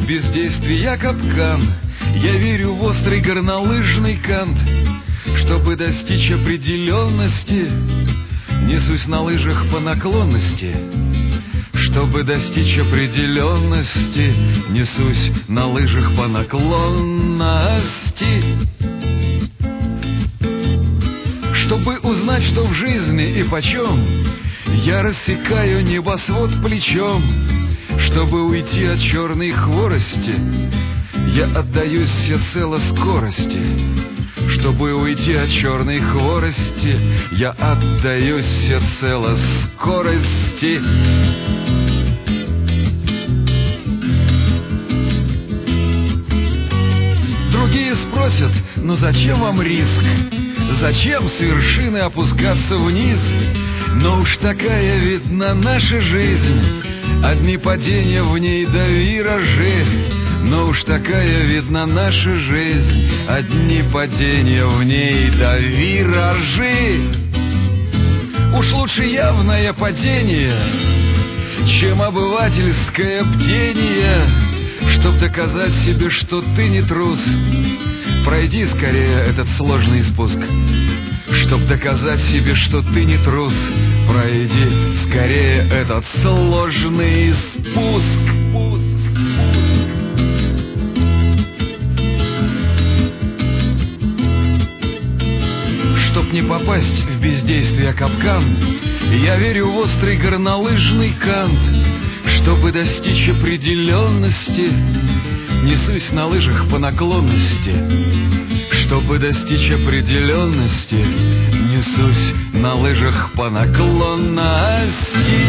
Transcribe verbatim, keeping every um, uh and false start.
в бездействие капкан. Я верю в острый горнолыжный кант. Чтобы достичь определенности, несусь на лыжах по наклонности. Чтобы достичь определенности, несусь на лыжах по наклонности. Чтобы узнать, что в жизни и почем, я рассекаю небосвод плечом. Чтобы уйти от черной хворости, я отдаюсь всецело скорости. Чтобы уйти от черной хворости, я отдаюсь всецело скорости. Другие спросят, ну зачем вам риск? Зачем с вершины опускаться вниз? Но уж такая, видна, наша жизнь. Одни падения в ней да виражи. Но уж такая, видна, наша жизнь. Одни падения в ней да виражи. Уж лучше явное падение, чем обывательское бдение. Чтоб доказать себе, что ты не трус, пройди скорее этот сложный спуск. Чтоб доказать себе, что ты не трус, пройди скорее этот сложный спуск. Чтоб не попасть в бездействие капкан, я верю в острый горнолыжный кант. Чтобы достичь определенности, несусь на лыжах по наклонности. Чтобы достичь определенности, несусь на лыжах по наклонности.